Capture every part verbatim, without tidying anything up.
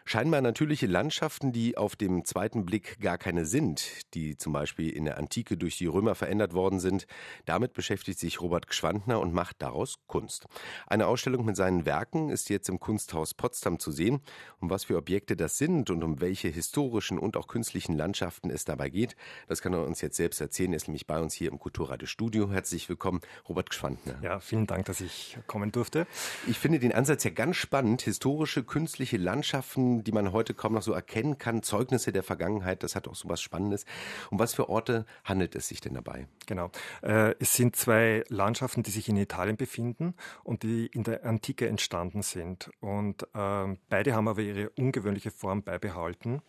Scheinbar natürliche Landschaften, die auf dem zweiten Blick gar keine sind, die zum Beispiel in der Antike durch die Römer verändert worden sind. Damit beschäftigt sich Robert Gschwandtner und macht daraus Kunst. Eine Ausstellung mit seinen Werken ist jetzt im Kunsthaus Potsdam zu sehen. Um was für Objekte das sind und um welche historischen und auch künstlichen Landschaften es dabei geht, das kann er uns jetzt selbst erzählen. Er ist nämlich bei uns hier im Kulturradio-Studio. Herzlich willkommen, Robert Gschwandtner. Ja, vielen Dank, dass ich kommen durfte. Ich finde den Ansatz ja ganz spannend. Historische, künstliche Landschaften, die man heute kaum noch so erkennen kann, Zeugnisse der Vergangenheit, das hat auch so was Spannendes. Um was für Orte handelt es sich denn dabei? Genau. Äh, es sind zwei Landschaften, die sich in Italien befinden und die in der Antike entstanden sind. Und äh, beide haben aber ihre ungewöhnliche Form beibehalten.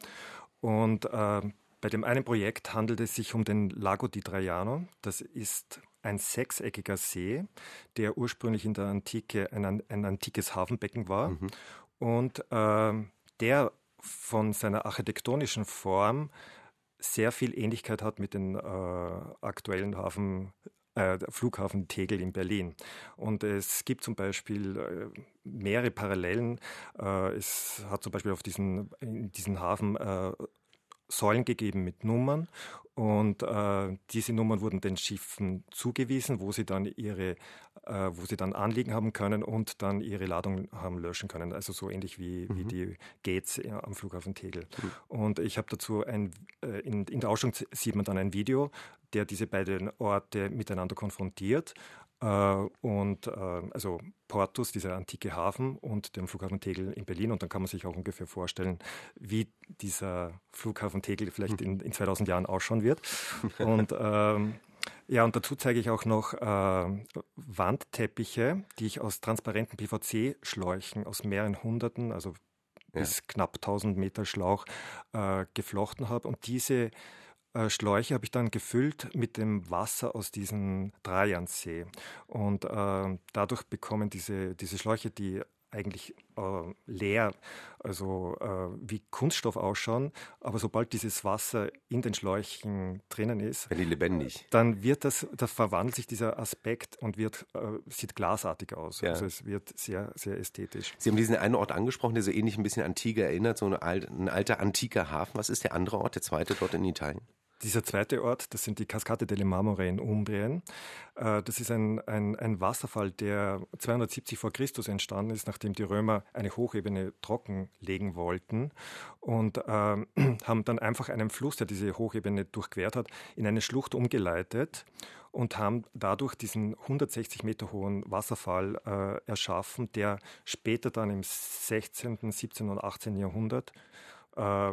Und äh, bei dem einen Projekt handelt es sich um den Lago di Traiano. Das ist ein sechseckiger See, der ursprünglich in der Antike ein, ein antikes Hafenbecken war. Mhm. Und äh, der von seiner architektonischen Form sehr viel Ähnlichkeit hat mit dem äh, aktuellen Hafen, äh, Flughafen Tegel in Berlin. Und es gibt zum Beispiel äh, mehrere Parallelen. Äh, es hat zum Beispiel auf diesen, in diesem Hafen äh, Säulen gegeben mit Nummern und äh, diese Nummern wurden den Schiffen zugewiesen, wo sie dann ihre, äh, wo sie dann anliegen haben können und dann ihre Ladung haben löschen können. Also so ähnlich wie, mhm. wie die Gates ja, am Flughafen Tegel. Mhm. Und ich habe dazu ein, äh, in, in der Ausstellung sieht man dann ein Video, der diese beiden Orte miteinander konfrontiert. Uh, und uh, also Portus, dieser antike Hafen und den Flughafen Tegel in Berlin. Und dann kann man sich auch ungefähr vorstellen, wie dieser Flughafen Tegel vielleicht in, in zweitausend Jahren ausschauen wird. Und ähm, ja, und dazu zeige ich auch noch äh, Wandteppiche, die ich aus transparenten P V C-Schläuchen aus mehreren Hunderten, also ja. bis knapp tausend Meter Schlauch äh, geflochten habe. Und diese Schläuche habe ich dann gefüllt mit dem Wasser aus diesem Trajansee. Und äh, dadurch bekommen diese, diese Schläuche, die eigentlich äh, leer, also äh, wie Kunststoff ausschauen, aber sobald dieses Wasser in den Schläuchen drinnen ist, wenn die lebendig, dann wird das, da verwandelt sich dieser Aspekt und wird äh, sieht glasartig aus. Ja. Also es wird sehr, sehr ästhetisch. Sie haben diesen einen Ort angesprochen, der so ähnlich ein bisschen Antike erinnert, so ein, alt, ein alter antiker Hafen. Was ist der andere Ort, der zweite dort in Italien? Dieser zweite Ort, das sind die Cascate delle Marmore in Umbrien. Das ist ein, ein, ein Wasserfall, der zweihundertsiebzig vor Christus entstanden ist, nachdem die Römer eine Hochebene trockenlegen wollten und äh, haben dann einfach einen Fluss, der diese Hochebene durchquert hat, in eine Schlucht umgeleitet und haben dadurch diesen hundertsechzig Meter hohen Wasserfall äh, erschaffen, der später dann im sechzehnten, siebzehnten und achtzehnten Jahrhundert äh,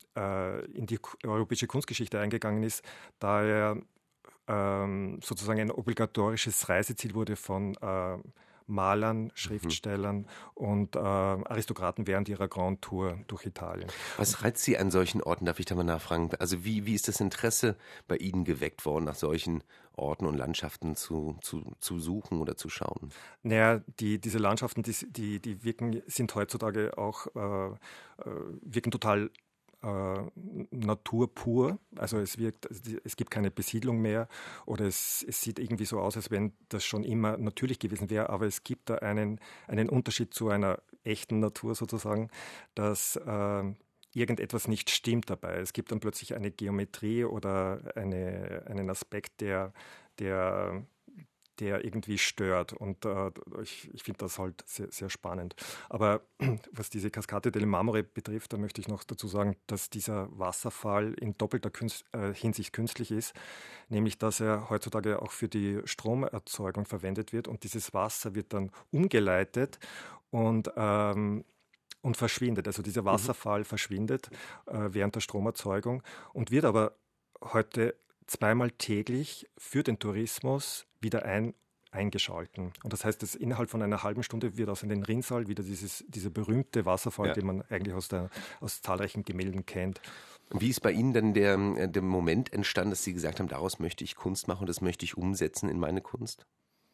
in die europäische Kunstgeschichte eingegangen ist, da er ähm, sozusagen ein obligatorisches Reiseziel wurde von äh, Malern, Schriftstellern mhm. und äh, Aristokraten während ihrer Grand Tour durch Italien. Was reizt Sie an solchen Orten, darf ich da mal nachfragen? Also wie, wie ist das Interesse bei Ihnen geweckt worden, nach solchen Orten und Landschaften zu, zu, zu suchen oder zu schauen? Naja, die, diese Landschaften, die, die, die wirken, sind heutzutage auch, äh, wirken total Äh, Natur pur, also es wirkt, es gibt keine Besiedlung mehr oder es, es sieht irgendwie so aus, als wenn das schon immer natürlich gewesen wäre, aber es gibt da einen, einen Unterschied zu einer echten Natur sozusagen, dass äh, irgendetwas nicht stimmt dabei. Es gibt dann plötzlich eine Geometrie oder eine, einen Aspekt, der, der der irgendwie stört. Und äh, ich, ich finde das halt sehr, sehr spannend. Aber was diese Cascate delle Marmore betrifft, da möchte ich noch dazu sagen, dass dieser Wasserfall in doppelter Künst, äh, Hinsicht künstlich ist, nämlich dass er heutzutage auch für die Stromerzeugung verwendet wird und dieses Wasser wird dann umgeleitet und ähm, und verschwindet. Also dieser Wasserfall mhm. verschwindet äh, während der Stromerzeugung und wird aber heute zweimal täglich für den Tourismus wieder ein, eingeschalten. Und das heißt, dass innerhalb von einer halben Stunde wird aus dem Rinnsal wieder dieses, dieser berühmte Wasserfall, ja. den man eigentlich aus, der, aus zahlreichen Gemälden kennt. Wie ist bei Ihnen denn der, der Moment entstanden, dass Sie gesagt haben, daraus möchte ich Kunst machen und das möchte ich umsetzen in meine Kunst?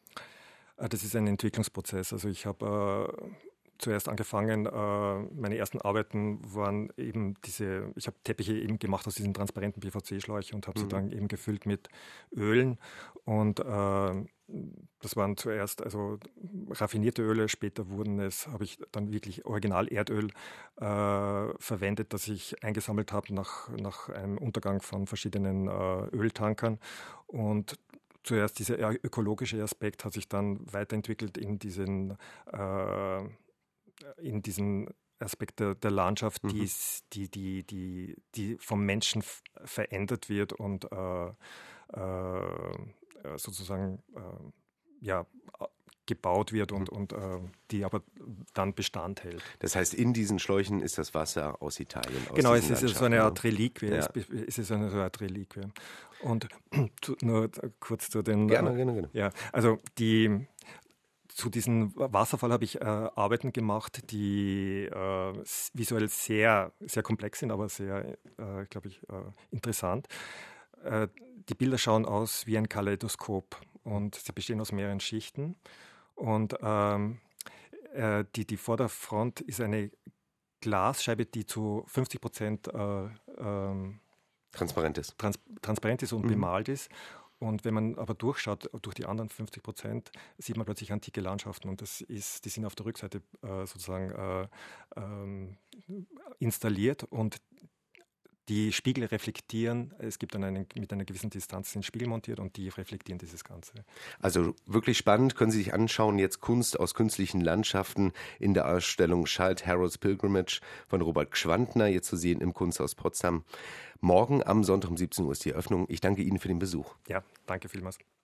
Das ist ein Entwicklungsprozess. Also ich habe äh, zuerst angefangen, äh, meine ersten Arbeiten waren eben diese, ich habe Teppiche eben gemacht aus diesen transparenten P V C-Schläuchen und habe mhm. sie dann eben gefüllt mit Ölen und äh, das waren zuerst also raffinierte Öle, später wurden es, habe ich dann wirklich Original Erdöl äh, verwendet, das ich eingesammelt habe nach, nach einem Untergang von verschiedenen äh, Öltankern. Und zuerst dieser ökologische Aspekt hat sich dann weiterentwickelt in diesen, äh, in diesen Aspekt der, der Landschaft, mhm. die, die, die, die, die vom Menschen f- verändert wird und äh, äh, sozusagen äh, ja, gebaut wird und, mhm. und äh, die aber dann Bestand hält. Das heißt, in diesen Schläuchen ist das Wasser aus Italien. Aus genau, es ist so eine Art Reliquie. Ja. Es ist eine Art Reliquie. Und nur kurz zu den... Gerne, gerne, gerne. Ja, also die... Zu diesem Wasserfall habe ich äh, Arbeiten gemacht, die äh, visuell sehr, sehr komplex sind, aber sehr, äh, glaube ich, äh, interessant. Äh, die Bilder schauen aus wie ein Kaleidoskop und sie bestehen aus mehreren Schichten. Und ähm, äh, die, die Vorderfront ist eine Glasscheibe, die zu fünfzig Prozent äh, äh, transparent ist. Trans- transparent ist und mhm. bemalt ist. Und wenn man aber durchschaut, durch die anderen fünfzig Prozent, sieht man plötzlich antike Landschaften. Und das ist, die sind auf der Rückseite äh, sozusagen äh, ähm, installiert und die Spiegel reflektieren. Es gibt dann einen, mit einer gewissen Distanz den Spiegel montiert und die reflektieren dieses Ganze. Also wirklich spannend, können Sie sich anschauen, jetzt Kunst aus künstlichen Landschaften in der Ausstellung Childe Harold's Pilgrimage von Robert Gschwandtner, jetzt zu sehen im Kunsthaus Potsdam. Morgen am Sonntag um siebzehn Uhr ist die Eröffnung. Ich danke Ihnen für den Besuch. Ja, danke vielmals.